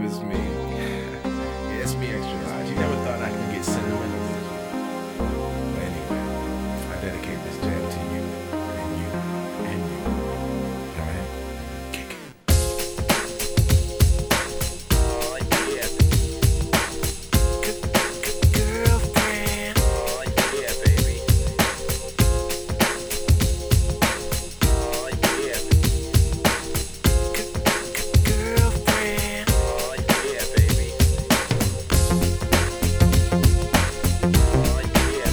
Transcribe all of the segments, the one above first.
it's me. Yeah, it's me, extra large. You never thought I could get sentimental. But anyway, I dedicate this jam to you, and you, and you. Go ahead, kick it. Oh yeah. Girlfriend. Oh yeah, baby. Oh yeah. Girlfriend. Oh yeah, baby. Oh yeah.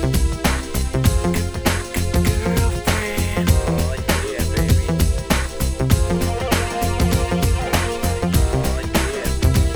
Girlfriend. Oh yeah, baby. Oh yeah.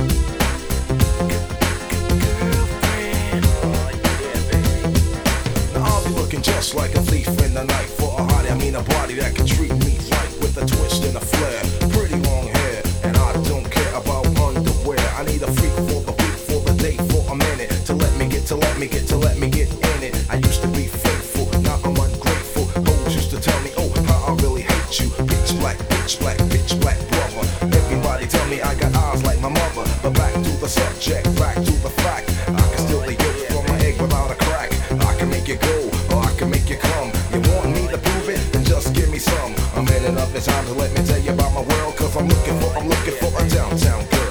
Girlfriend. Oh yeah, baby. Now I'll be looking just like a thief in the night for a hottie. I mean a body that can treat me right with a twist and a flare. Pretty long hair, and I don't care about underwear. I need a freak for the week, for the day, for a minute to let me get in it. I used to be faithful, now I'm ungrateful. Hoes used to tell me, oh, how I really hate you. Pitch black, brother. Everybody tell me I got eyes like my mother. But back to the subject, back to the fact. I can steal the yolk from my egg without a crack. I can make it go, or I can make it come. You want me to prove it? Then just give me some. A minute of the time to let me tell you about my world. Cause I'm looking for a downtown girl.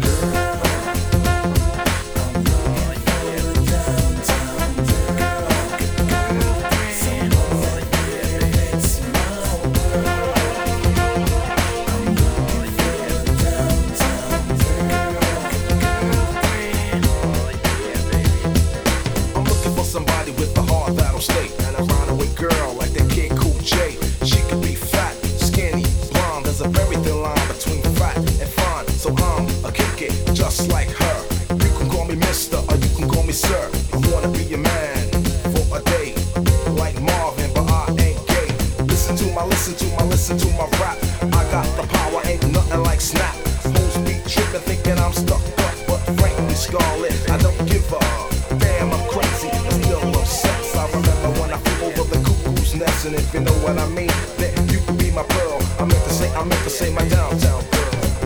I'm looking for somebody with a heart that'll stay. And a runaway girl like that kid Cool J. She could be fat, skinny, blonde. There's a very thin line between fat and fine. So I'm a kick it just like her. You can call me mister or you can call me sir. I wanna be your man for a day. Like Marvin, but I ain't gay. Listen to my rap. I got the power, ain't nothing like snap. Hoes be tripping, thinking I'm stuck up. But frankly, Scarlet, I don't give a damn, I'm crazy. I still love sex. I remember when I flew over the cuckoo's nest. And if you know what I mean, then you can be my pearl. I meant to say my downtown girl.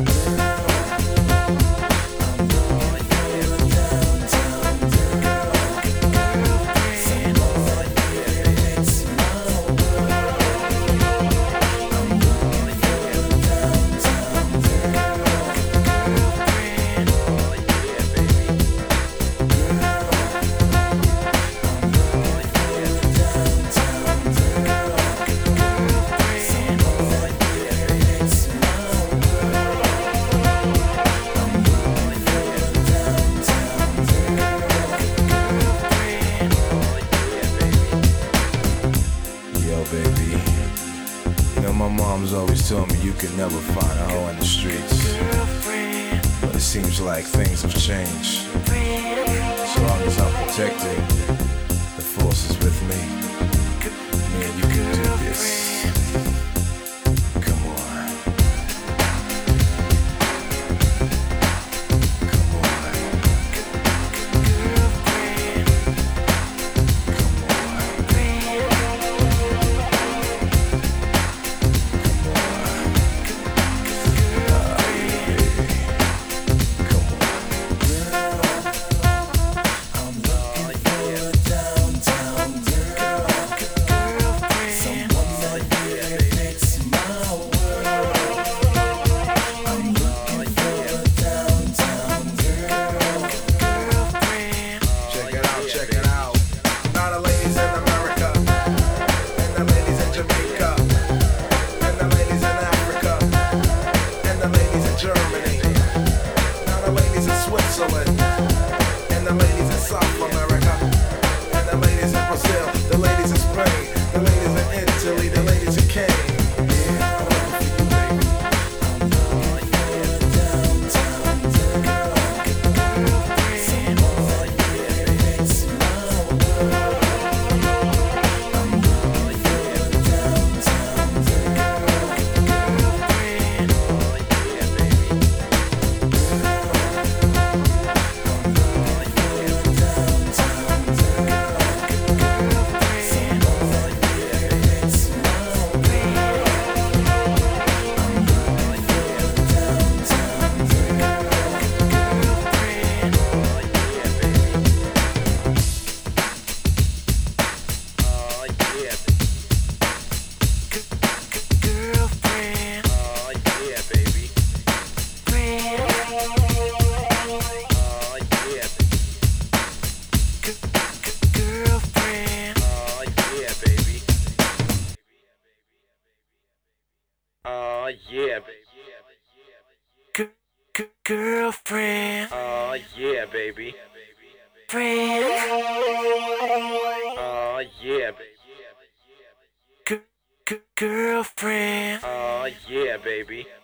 Yo, baby, you know my mom's always told me you can never find a hoe in the streets. But it seems like things have changed. As long as I'm protected, the force is with me. Me and you can do this. Come on. Come on. Oh yeah. Friend, Oh yeah, baby. friend, Oh yeah, baby. girlfriend. Oh yeah, baby.